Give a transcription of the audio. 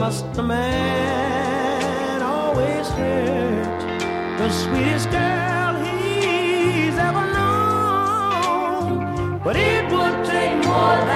must a man always hurt the sweetest girl he's ever known. But it would take more than